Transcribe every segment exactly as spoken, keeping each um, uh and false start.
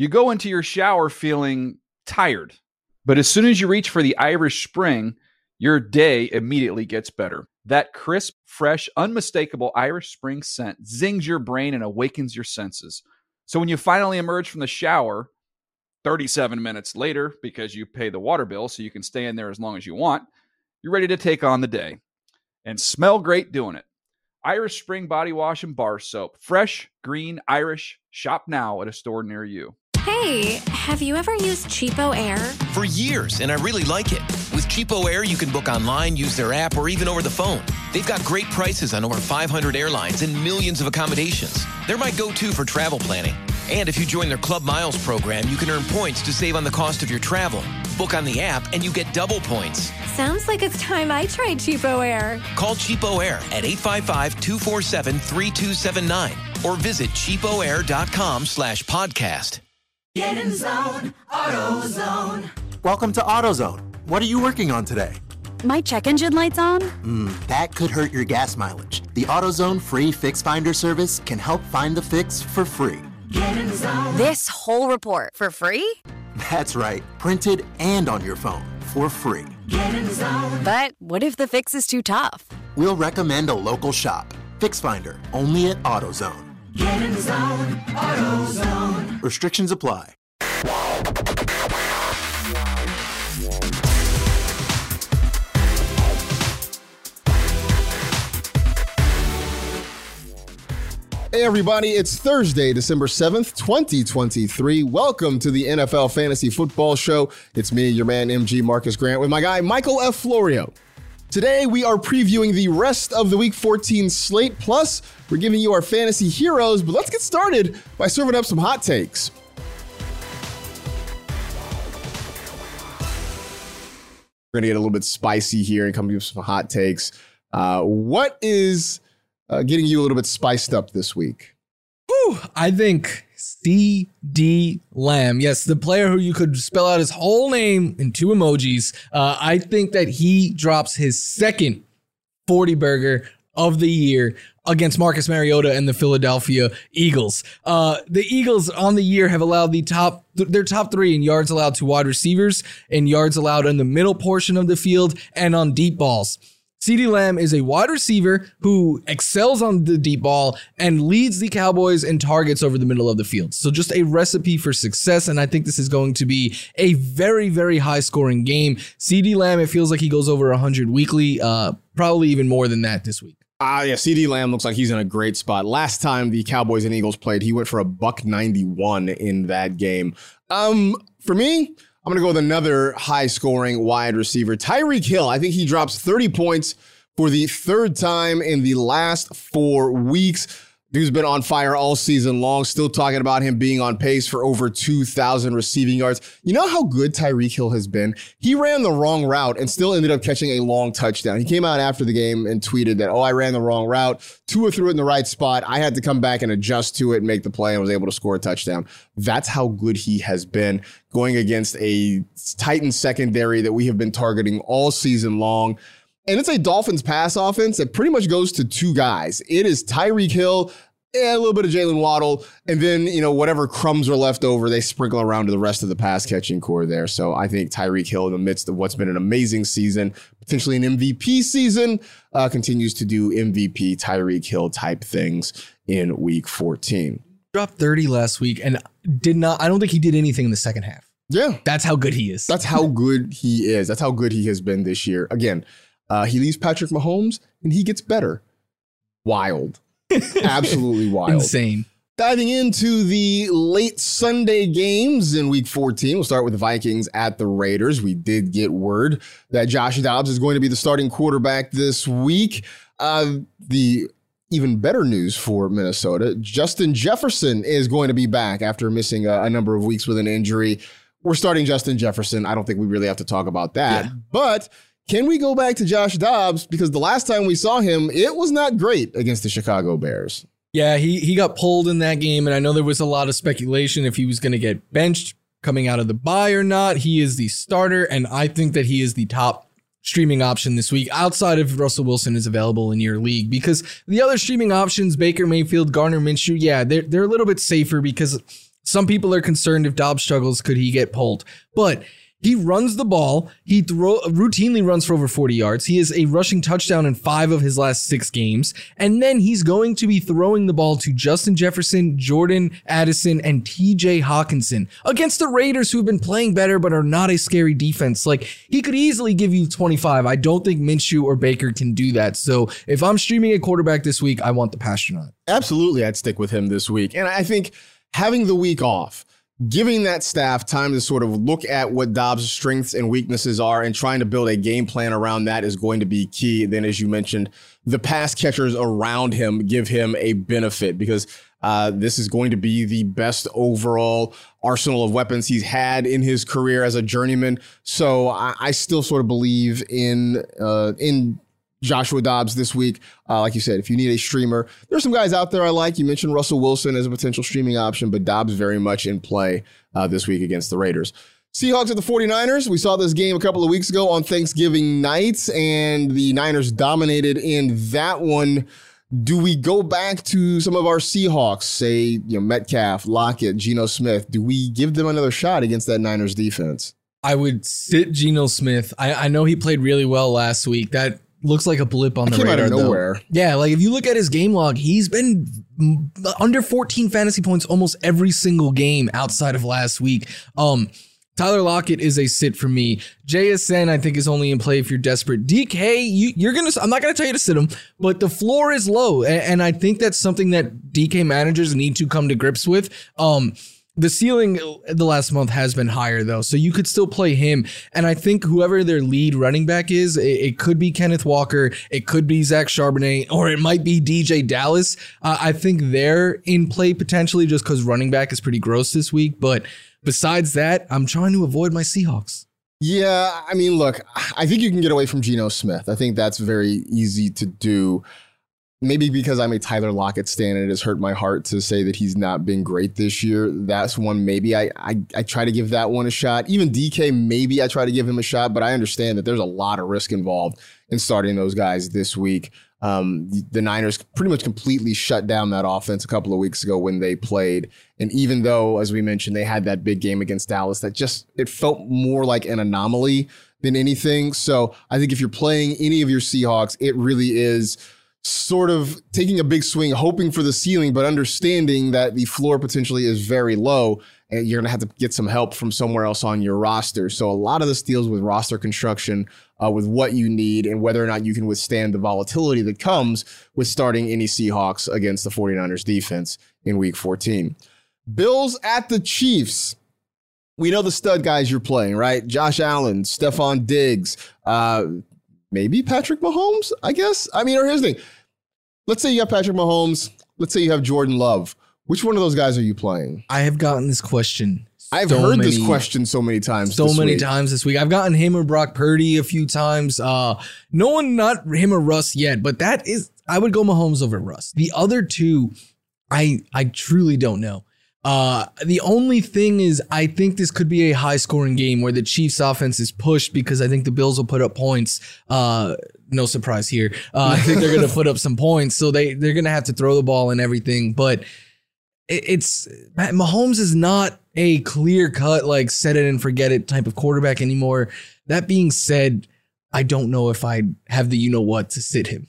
You go into your shower feeling tired, but as soon as you reach for the Irish Spring, your day immediately gets better. That crisp, fresh, unmistakable Irish Spring scent zings your brain and awakens your senses. So when you finally emerge from the shower, thirty-seven minutes later, because you pay the water bill so you can stay in there as long as you want, you're ready to take on the day. And smell great doing it. Irish Spring Body Wash and Bar Soap. Fresh, green, Irish. Shop now at a store near you. Hey, have you ever used Cheapo Air? For years, and I really like it. With Cheapo Air, you can book online, use their app, or even over the phone. They've got great prices on over five hundred airlines and millions of accommodations. They're my go-to for travel planning. And if you join their Club Miles program, you can earn points to save on the cost of your travel. Book on the app, and you get double points. Sounds like it's time I tried Cheapo Air. Call Cheapo Air at eight five five, two four seven, three two seven nine or visit cheapoair.com slash podcast. Get in zone, AutoZone. Welcome to AutoZone. What are you working on today? My check engine light's on? Mm, that could hurt your gas mileage. The AutoZone free Fix Finder service can help find the fix for free. Get in zone. This whole report for free? That's right. Printed and on your phone for free. Get in zone. But what if the fix is too tough? We'll recommend a local shop. Fix Finder, only at AutoZone. Get in zone, AutoZone. Restrictions apply. Hey everybody, it's Thursday, December seventh, twenty twenty-three. Welcome to the N F L Fantasy Football Show. It's me, your man M G Marcus Grant, with my guy Michael F. Florio. Today we are previewing the rest of the Week fourteen slate, plus we're giving you our fantasy heroes, but let's get started by serving up some hot takes. We're going to get a little bit spicy here and come up with some hot takes. Uh, what is uh, getting you a little bit spiced up this week? Whew, I think C D Lamb. Yes, the player who you could spell out his whole name in two emojis. Uh, I think that he drops his second forty burger of the year against Marcus Mariota and the Philadelphia Eagles. Uh, the Eagles on the year have allowed the top, their top three in yards allowed to wide receivers and yards allowed in the middle portion of the field and on deep balls. CeeDee Lamb is a wide receiver who excels on the deep ball and leads the Cowboys in targets over the middle of the field. So just a recipe for success, and I think this is going to be a very, very high-scoring game. CeeDee Lamb, it feels like he goes over one hundred weekly, uh, probably even more than that this week. Uh, yeah, CeeDee Lamb looks like he's in a great spot. Last time the Cowboys and Eagles played, he went for a buck ninety-one in that game. Um, for me, I'm going to go with another high-scoring wide receiver, Tyreek Hill. I think he drops thirty points for the third time in the last four weeks. Dude's been on fire all season long, still talking about him being on pace for over two thousand receiving yards. You know how good Tyreek Hill has been? He ran the wrong route and still ended up catching a long touchdown. He came out after the game and tweeted that, oh, I ran the wrong route. Tua threw it in the right spot. I had to come back and adjust to it and make the play and was able to score a touchdown. That's how good he has been going against a Titan secondary that we have been targeting all season long. And it's a Dolphins pass offense that pretty much goes to two guys. It is Tyreek Hill and a little bit of Jalen Waddle. And then, you know, whatever crumbs are left over, they sprinkle around to the rest of the pass catching core there. So I think Tyreek Hill, in the midst of what's been an amazing season, potentially an M V P season, uh, continues to do M V P Tyreek Hill type things in week fourteen. Dropped thirty last week and did not, I don't think he did anything in the second half. Yeah. That's how good he is. That's how good he is. That's how good he has been this year. Again, Uh, he leaves Patrick Mahomes, and he gets better. Wild. Absolutely wild. Insane. Diving into the late Sunday games in week fourteen, we'll start with the Vikings at the Raiders. We did get word that Josh Dobbs is going to be the starting quarterback this week. Uh, the even better news for Minnesota, Justin Jefferson is going to be back after missing a, a number of weeks with an injury. We're starting Justin Jefferson. I don't think we really have to talk about that. Yeah. But can we go back to Josh Dobbs? Because the last time we saw him, it was not great against the Chicago Bears. Yeah, he he got pulled in that game, and I know there was a lot of speculation if he was going to get benched coming out of the bye or not. He is the starter, and I think that he is the top streaming option this week outside of Russell Wilson is available in your league, because the other streaming options, Baker Mayfield, Gardner Minshew, yeah, they're, they're a little bit safer because some people are concerned if Dobbs struggles, could he get pulled? But he runs the ball. He throw, routinely runs for over forty yards. He has a rushing touchdown in five of his last six games. And then he's going to be throwing the ball to Justin Jefferson, Jordan Addison, and T J Hawkinson against the Raiders, who have been playing better but are not a scary defense. Like, he could easily give you twenty-five. I don't think Minshew or Baker can do that. So if I'm streaming a quarterback this week, I want the Pasternak. Absolutely, I'd stick with him this week. And I think having the week off, giving that staff time to sort of look at what Dobbs' strengths and weaknesses are and trying to build a game plan around that is going to be key. Then, as you mentioned, the pass catchers around him give him a benefit because uh, this is going to be the best overall arsenal of weapons he's had in his career as a journeyman. So I, I still sort of believe in uh, in Joshua Dobbs this week. Uh, like you said, if you need a streamer, there's some guys out there I like. You mentioned Russell Wilson as a potential streaming option, but Dobbs very much in play uh, this week against the Raiders. Seahawks at the 49ers. We saw this game a couple of weeks ago on Thanksgiving night, and the Niners dominated in that one. Do we go back to some of our Seahawks, say, you know, Metcalf, Lockett, Geno Smith? Do we give them another shot against that Niners defense? I would sit Geno Smith. I, I know he played really well last week. That looks like a blip on the came radar, out of nowhere. Though. Yeah, like if you look at his game log, he's been under fourteen fantasy points almost every single game outside of last week. Um, Tyler Lockett is a sit for me. J S N, I think, is only in play if you're desperate. D K, you, you're gonna. I'm not gonna tell you to sit him, but the floor is low, and, and I think that's something that D K managers need to come to grips with. Um, The ceiling the last month has been higher, though, so you could still play him. And I think whoever their lead running back is, it, it could be Kenneth Walker, it could be Zach Charbonnet, or it might be D J Dallas. Uh, I think they're in play potentially just because running back is pretty gross this week. But besides that, I'm trying to avoid my Seahawks. Yeah, I mean, look, I think you can get away from Geno Smith. I think that's very easy to do. Maybe because I'm a Tyler Lockett stan and it has hurt my heart to say that he's not been great this year. That's one maybe I, I I try to give that one a shot. Even D K, maybe I try to give him a shot, but I understand that there's a lot of risk involved in starting those guys this week. Um, the Niners pretty much completely shut down that offense a couple of weeks ago when they played. And even though, as we mentioned, they had that big game against Dallas, that just, it felt more like an anomaly than anything. So I think if you're playing any of your Seahawks, it really is sort of taking a big swing, hoping for the ceiling, but understanding that the floor potentially is very low and you're going to have to get some help from somewhere else on your roster. So a lot of this deals with roster construction, uh, with what you need and whether or not you can withstand the volatility that comes with starting any Seahawks against the 49ers defense in week fourteen. Bills at the Chiefs. We know the stud guys you're playing, right? Josh Allen, Stephon Diggs, uh, maybe Patrick Mahomes, I guess. I mean, or here's the thing. Let's say you have Patrick Mahomes. Let's say you have Jordan Love. Which one of those guys are you playing? I have gotten this question. I've so heard many, this question so many times. So this many week. times this week. I've gotten him or Brock Purdy a few times. Uh, no one, not him or Russ yet, but that is, I would go Mahomes over Russ. The other two, I I truly don't know. Uh, the only thing is, I think this could be a high scoring game where the Chiefs offense is pushed because I think the Bills will put up points. Uh, no surprise here. Uh, I think they're going to put up some points. So they, they're going to have to throw the ball and everything, but it, it's Mahomes is not a clear cut, like set it and forget it type of quarterback anymore. That being said, I don't know if I have the, you know what, to sit him.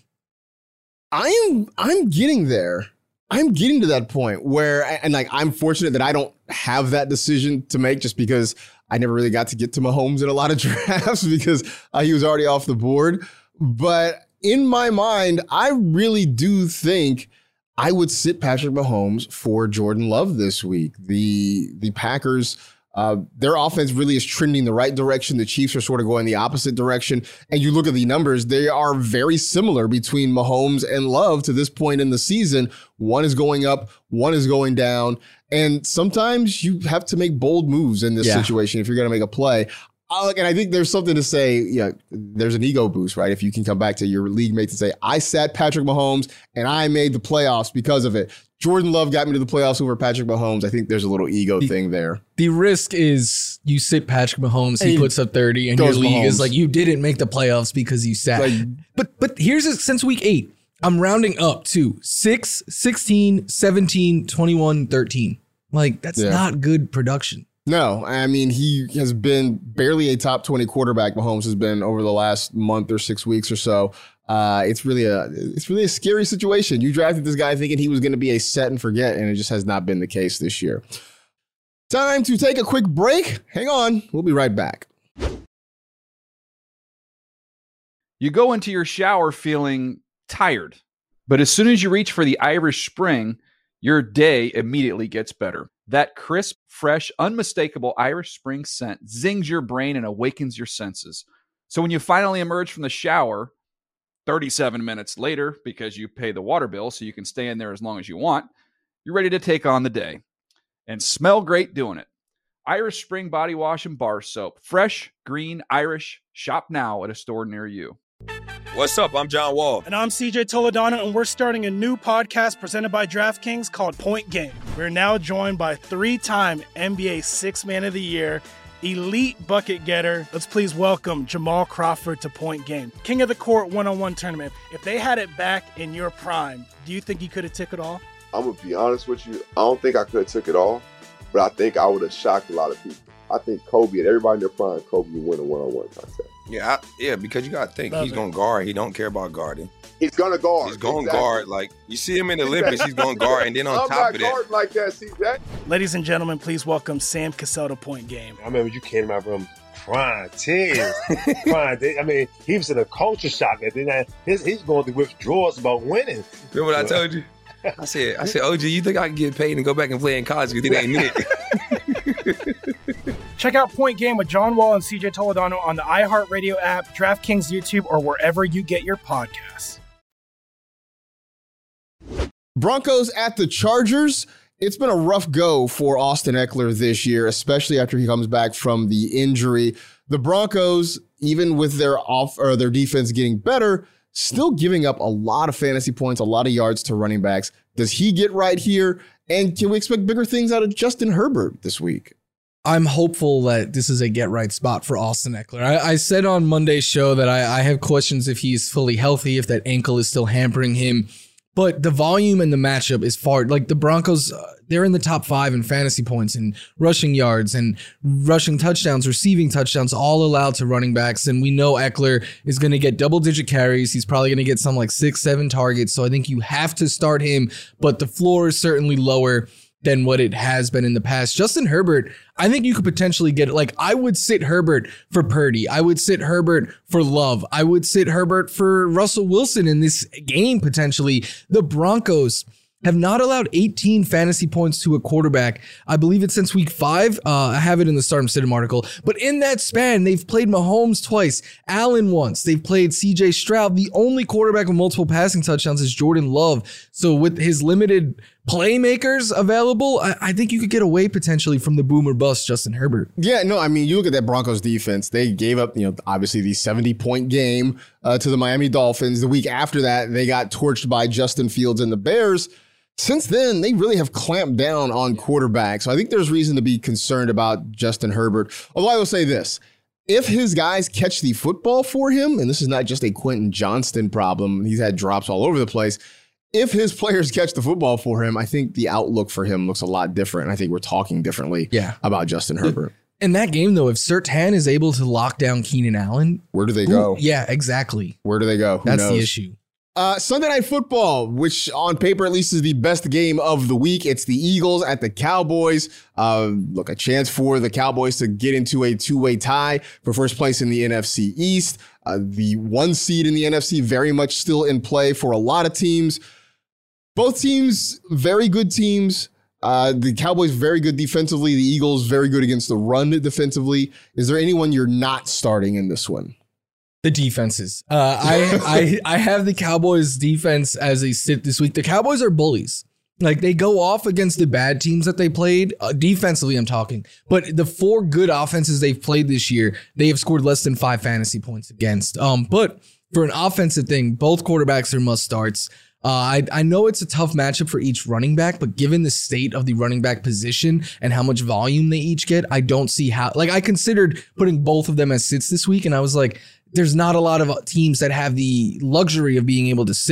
I am, I'm getting there. I'm getting to that point where, and like, I'm fortunate that I don't have that decision to make just because I never really got to get to Mahomes in a lot of drafts because uh, he was already off the board. But in my mind, I really do think I would sit Patrick Mahomes for Jordan Love this week. The, the Packers, Uh, their offense really is trending the right direction. The Chiefs are sort of going the opposite direction. And you look at the numbers, they are very similar between Mahomes and Love to this point in the season. One is going up, one is going down. And sometimes you have to make bold moves in this yeah. situation if you're going to make a play. Uh, and I think there's something to say, yeah, there's an ego boost, right? If you can come back to your league mates and say, I sat Patrick Mahomes and I made the playoffs because of it. Jordan Love got me to the playoffs over Patrick Mahomes. I think there's a little ego the, thing there. The risk is you sit Patrick Mahomes, he, he puts up thirty, and your league Mahomes. is like, you didn't make the playoffs because you sat. Like, but but here's a, since week eight, I'm rounding up to six, sixteen, seventeen, twenty-one, thirteen. Like, that's Yeah. not good production. No, I mean, he has been barely a top twenty quarterback. Mahomes has been over the last month or six weeks or so. Uh, it's really a it's really a scary situation. You drafted this guy thinking he was going to be a set and forget, and it just has not been the case this year. Time to take a quick break. Hang on. We'll be right back. You go into your shower feeling tired, but as soon as you reach for the Irish Spring, your day immediately gets better. That crisp, fresh, unmistakable Irish Spring scent zings your brain and awakens your senses. So when you finally emerge from the shower, thirty-seven minutes later, because you pay the water bill so you can stay in there as long as you want, you're ready to take on the day. And smell great doing it. Irish Spring Body Wash and Bar Soap. Fresh, green, Irish. Shop now at a store near you. What's up? I'm John Wall. And I'm C J Toledano, and we're starting a new podcast presented by DraftKings called Point Game. We're now joined by three-time N B A Sixth Man of the Year, elite bucket getter. Let's please welcome Jamal Crawford to Point Game. King of the Court one-on-one tournament. If they had it back in your prime, do you think you could have took it all? I'm going to be honest with you. I don't think I could have took it all, but I think I would have shocked a lot of people. I think Kobe and everybody in their prime, Kobe would win a one-on-one contest. Yeah, I, yeah, because you got to think, Love he's it. going to guard. He don't care about guarding. He's going to guard. He's going to Exactly. guard. Like, you see him in the Olympics, he's going to guard. And then on I'm top not of that, guarding like that, C J. Ladies and gentlemen, please welcome Sam Cassell to Point Game. I remember you came to my room crying, tears, crying. I mean, he was in a culture shock. And then I, his, he's going through withdrawals about winning. remember what I told you? I said, I said, O G, you think I can get paid and go back and play in college because it ain't it? Check out Point Game with John Wall and C J Toledano on the iHeartRadio app, DraftKings YouTube, or wherever you get your podcasts. Broncos at the Chargers. It's been a rough go for Austin Eckler this year, especially after he comes back from the injury. The Broncos, even with their off or their defense getting better, still giving up a lot of fantasy points, a lot of yards to running backs. Does he get right here? And can we expect bigger things out of Justin Herbert this week? I'm hopeful that this is a get right spot for Austin Eckler. I, I said on Monday's show that I, I have questions if he's fully healthy, if that ankle is still hampering him. But the volume and the matchup is far, like the Broncos, uh, they're in the top five in fantasy points and rushing yards and rushing touchdowns, receiving touchdowns, all allowed to running backs. And we know Eckler is going to get double digit carries. He's probably going to get some like six, seven targets. So I think you have to start him, but the floor is certainly lower than what it has been in the past. Justin Herbert, I think you could potentially get it. Like, I would sit Herbert for Purdy. I would sit Herbert for Love. I would sit Herbert for Russell Wilson in this game, potentially. The Broncos have not allowed eighteen fantasy points to a quarterback. I believe it's since week five. Uh, I have it in the Start 'em Sit 'em article. But in that span, they've played Mahomes twice, Allen once. They've played C J Stroud. The only quarterback with multiple passing touchdowns is Jordan Love. So with his limited playmakers available, I, I think you could get away potentially from the boom or bust Justin Herbert. Yeah, no, I mean, you look at that Broncos defense. They gave up, you know, obviously the seventy-point game uh, to the Miami Dolphins. The week after that, they got torched by Justin Fields and the Bears. Since then, they really have clamped down on quarterbacks. So I think there's reason to be concerned about Justin Herbert. Although I will say this, if his guys catch the football for him, and this is not just a Quentin Johnston problem, he's had drops all over the place. If his players catch the football for him, I think the outlook for him looks a lot different. I think we're talking differently yeah. about Justin Herbert. In that game, though, if Surtain is able to lock down Keenan Allen, where do they go? Ooh, yeah, exactly. Where do they go? Who That's knows? the issue. Uh, Sunday Night Football, which on paper at least is the best game of the week. It's the Eagles at the Cowboys. Uh, look, a chance for the Cowboys to get into a two-way tie for first place in the N F C East. Uh, the one seed in the N F C very much still in play for a lot of teams. Both teams, very good teams. Uh, the Cowboys very good defensively. The Eagles very good against the run defensively. Is there anyone you're not starting in this one? The defenses. Uh, I, I I have the Cowboys defense as a sit this week. The Cowboys are bullies. Like, they go off against the bad teams that they played. Uh, defensively, I'm talking. But the four good offenses they've played this year, they have scored less than five fantasy points against. Um, but for an offensive thing, both quarterbacks are must starts. Uh, I, I know it's a tough matchup for each running back, but given the state of the running back position and how much volume they each get, I don't see how. Like, I considered putting both of them as sits this week, and I was like, there's not a lot of teams that have the luxury of being able to sit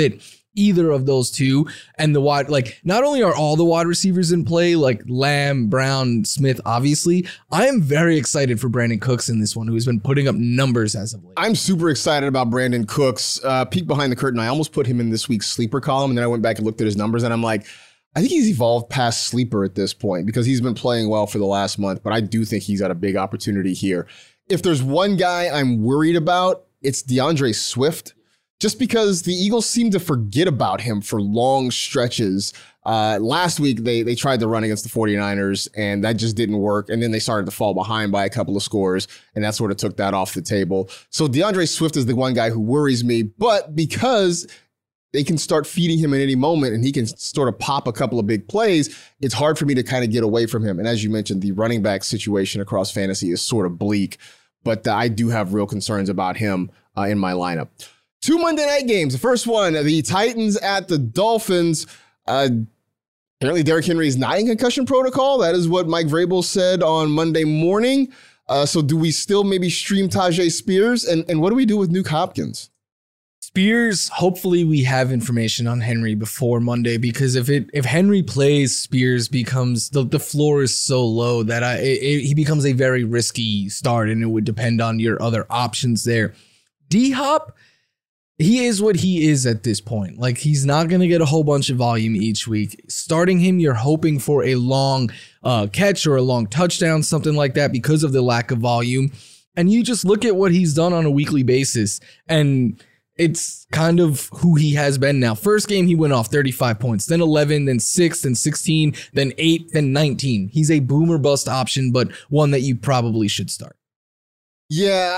either of those two. And the wide, like, not only are all the wide receivers in play, like Lamb, Brown, Smith, obviously, I am very excited for Brandon Cooks in this one, who has been putting up numbers as of late. I'm super excited about Brandon Cooks. Uh, peek behind the curtain, I almost put him in this week's sleeper column, and then I went back and looked at his numbers, and I'm like, I think he's evolved past sleeper at this point because he's been playing well for the last month, but I do think he's got a big opportunity here. If there's one guy I'm worried about, it's DeAndre Swift. Just because the Eagles seem to forget about him for long stretches. Uh, last week, they they tried to run against the 49ers, and that just didn't work. And then they started to fall behind by a couple of scores, and that sort of took that off the table. So DeAndre Swift is the one guy who worries me. But because they can start feeding him at any moment, and he can sort of pop a couple of big plays, it's hard for me to kind of get away from him. And as you mentioned, the running back situation across fantasy is sort of bleak. But uh, I do have real concerns about him uh, in my lineup. Two Monday night games. The first one, the Titans at the Dolphins. Uh, apparently, Derrick Henry is not in concussion protocol. That is what Mike Vrabel said on Monday morning. Uh, so do we still maybe stream Tyjae Spears? And, and what do we do with Nuke Hopkins? Spears, hopefully we have information on Henry before Monday, because if it if Henry plays, Spears becomes, the, the floor is so low that I it, it, he becomes a very risky start, and it would depend on your other options there. D-Hop, he is what he is at this point. Like, he's not going to get a whole bunch of volume each week. Starting him, you're hoping for a long uh, catch or a long touchdown, something like that, because of the lack of volume. And you just look at what he's done on a weekly basis, and it's kind of who he has been now. First game, he went off thirty-five points, then eleven, then six, then sixteen, then eight, then nineteen. He's a boomer bust option, but one that you probably should start. Yeah,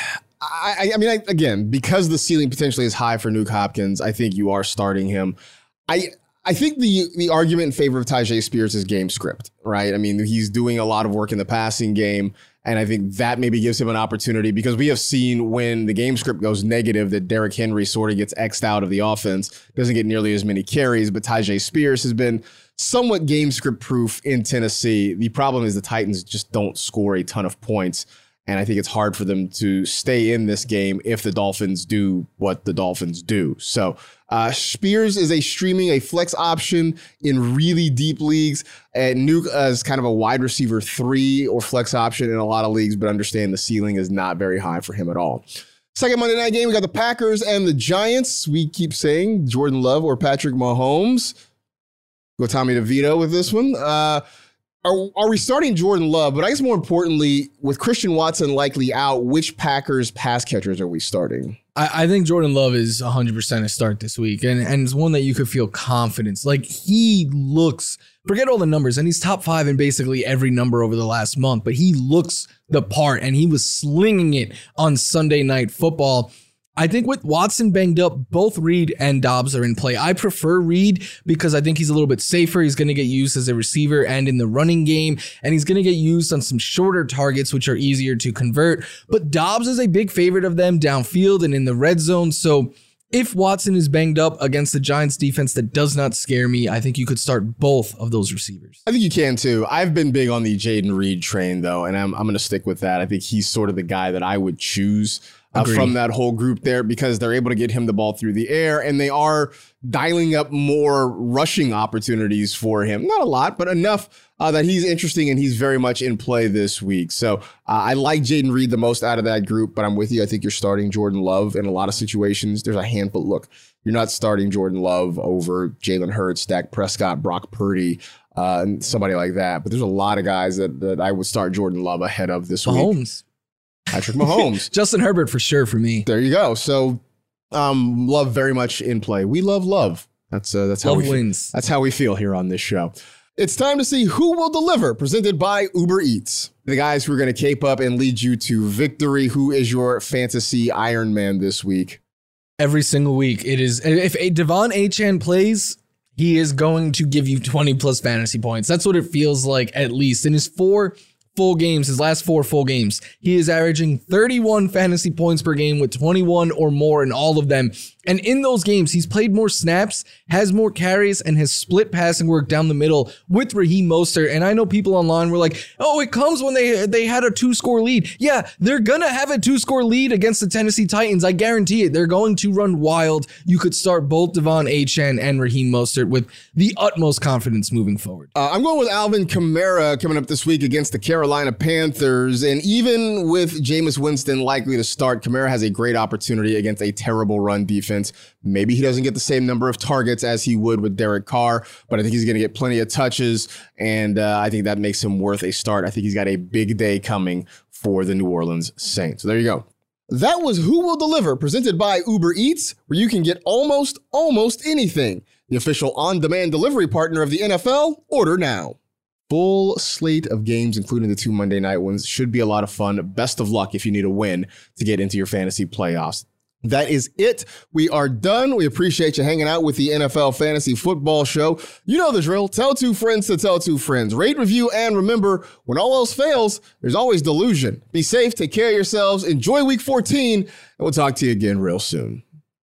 I, I mean, I, again, because the ceiling potentially is high for Nuke Hopkins, I think you are starting him. I I think the the argument in favor of Tyjae Spears is game script, right? I mean, he's doing a lot of work in the passing game, and I think that maybe gives him an opportunity, because we have seen when the game script goes negative that Derrick Henry sort of gets X'd out of the offense, doesn't get nearly as many carries, but Tyjae Spears has been somewhat game script proof in Tennessee. The problem is the Titans just don't score a ton of points, and I think it's hard for them to stay in this game if the Dolphins do what the Dolphins do. So uh, Spears is a streaming, a flex option in really deep leagues. And Nuke is kind of a wide receiver three or flex option in a lot of leagues, but understand the ceiling is not very high for him at all. Second Monday night game, we got the Packers and the Giants. We keep saying Jordan Love or Patrick Mahomes. Go Tommy DeVito with this one. Uh, Are, are we starting Jordan Love? But I guess more importantly, with Christian Watson likely out, which Packers pass catchers are we starting? I, I think Jordan Love is one hundred percent a start this week, and, and it's one that you could feel confidence. Like, he looks, forget all the numbers, and he's top five in basically every number over the last month, but he looks the part, and he was slinging it on Sunday Night Football. I think with Watson banged up, both Reed and Dobbs are in play. I prefer Reed because I think he's a little bit safer. He's going to get used as a receiver and in the running game, and he's going to get used on some shorter targets, which are easier to convert. But Dobbs is a big favorite of them downfield and in the red zone. So if Watson is banged up against the Giants defense, that does not scare me. I think you could start both of those receivers. I think you can too. I've been big on the Jaden Reed train though, and I'm, I'm going to stick with that. I think he's sort of the guy that I would choose Uh, from that whole group there, because they're able to get him the ball through the air, and they are dialing up more rushing opportunities for him. Not a lot, but enough uh, that he's interesting, and he's very much in play this week. So uh, I like Jaden Reed the most out of that group, but I'm with you. I think you're starting Jordan Love in a lot of situations. There's a handful. Look, you're not starting Jordan Love over Jalen Hurts, Dak Prescott, Brock Purdy, uh, and somebody like that. But there's a lot of guys that, that I would start Jordan Love ahead of this week. Mahomes. Patrick Mahomes. Justin Herbert for sure for me. There you go. So um, Love very much in play. We love Love. That's uh, that's how Love we wins. That's how we feel here on this show. It's time to see who will deliver, presented by Uber Eats. The guys who are going to cape up and lead you to victory. Who is your fantasy Iron Man this week? Every single week. It is. If a Devon Achane plays, he is going to give you twenty plus fantasy points. That's what it feels like, at least. In his four full games, his last four full games, he is averaging thirty-one fantasy points per game with twenty-one or more in all of them. And in those games, he's played more snaps, has more carries, and has split passing work down the middle with Raheem Mostert. And I know people online were like, oh, it comes when they they had a two-score lead. Yeah, they're going to have a two-score lead against the Tennessee Titans. I guarantee it. They're going to run wild. You could start both Devon Achane and Raheem Mostert with the utmost confidence moving forward. Uh, I'm going with Alvin Kamara coming up this week against the Carolina Panthers. And even with Jameis Winston likely to start, Kamara has a great opportunity against a terrible run defense. Maybe he doesn't get the same number of targets as he would with Derek Carr, but I think he's going to get plenty of touches, and uh, I think that makes him worth a start. I think he's got a big day coming for the New Orleans Saints. So there you go. That was Who Will Deliver, presented by Uber Eats, where you can get almost, almost anything. The official on-demand delivery partner of the N F L. Order now. Full slate of games, including the two Monday night ones. Should be a lot of fun. Best of luck if you need a win to get into your fantasy playoffs. That is it. We are done. We appreciate you hanging out with the N F L Fantasy Football Show. You know the drill. Tell two friends to tell two friends. Rate, review, and remember, when all else fails, there's always delusion. Be safe. Take care of yourselves. Enjoy week fourteen, and we'll talk to you again real soon.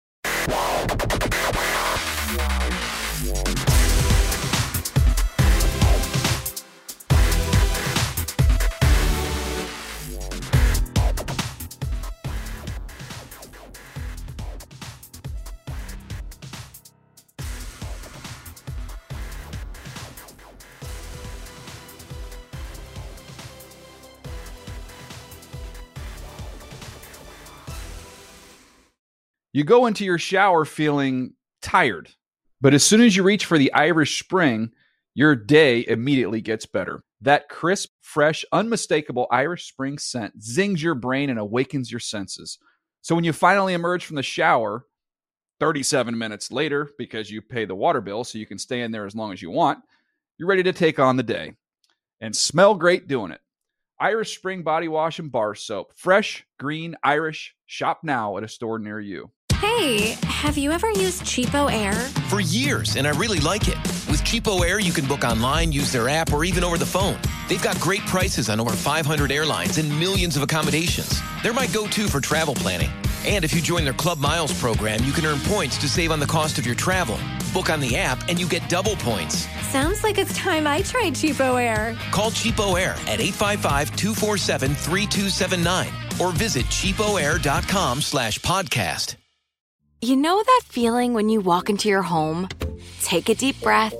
You go into your shower feeling tired, but as soon as you reach for the Irish Spring, your day immediately gets better. That crisp, fresh, unmistakable Irish Spring scent zings your brain and awakens your senses. So when you finally emerge from the shower, thirty-seven minutes later, because you pay the water bill so you can stay in there as long as you want, you're ready to take on the day and smell great doing it. Irish Spring Body Wash and Bar Soap. Fresh, green, Irish. Shop now at a store near you. Hey, have you ever used Cheapo Air? For years, and I really like it. With Cheapo Air, you can book online, use their app, or even over the phone. They've got great prices on over five hundred airlines and millions of accommodations. They're my go-to for travel planning. And if you join their Club Miles program, you can earn points to save on the cost of your travel. Book on the app, and you get double points. Sounds like it's time I tried Cheapo Air. Call Cheapo Air at eight five five, two four seven, three two seven nine or visit cheapoair.com slash podcast. You know that feeling when you walk into your home, take a deep breath,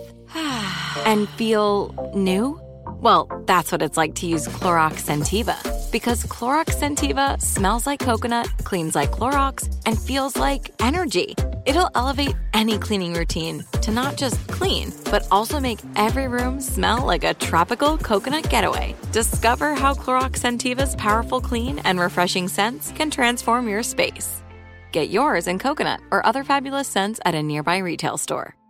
and feel new? Well, that's what it's like to use Clorox Scentiva. Because Clorox Scentiva smells like coconut, cleans like Clorox, and feels like energy. It'll elevate any cleaning routine to not just clean, but also make every room smell like a tropical coconut getaway. Discover how Clorox Scentiva's powerful clean and refreshing scents can transform your space. Get yours in coconut or other fabulous scents at a nearby retail store.